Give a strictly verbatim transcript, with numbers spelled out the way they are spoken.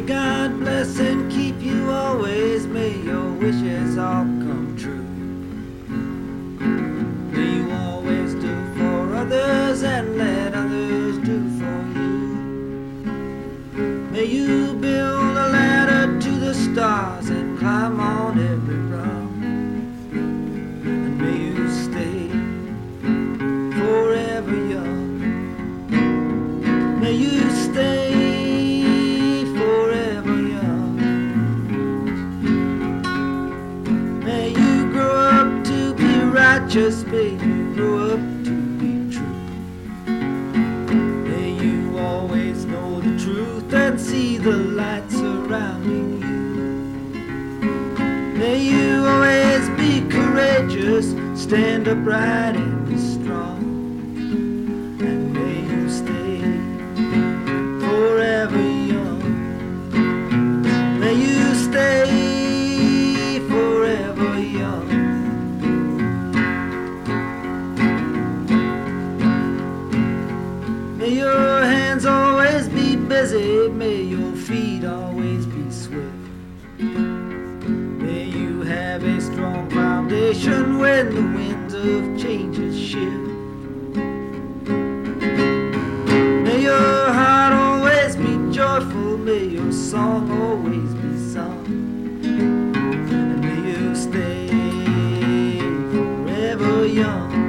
God bless and keep you always. May your wishes all come true. May you always do for others and let others do for you. May you build a ladder to the stars and climb on every rock. And may you stay forever young. May you stay forever young. May you grow up to be righteous. May you grow up to be true. May you always know the truth and see the light surrounding you. May you always be courageous, stand upright and be strong. And may you stay forever young. May you stay forever young. May your hands always be busy. May your feet always be swift. May you have a strong foundation when the winds of changes shift. May your heart always be joyful. May your song always be sung. And may you stay forever young.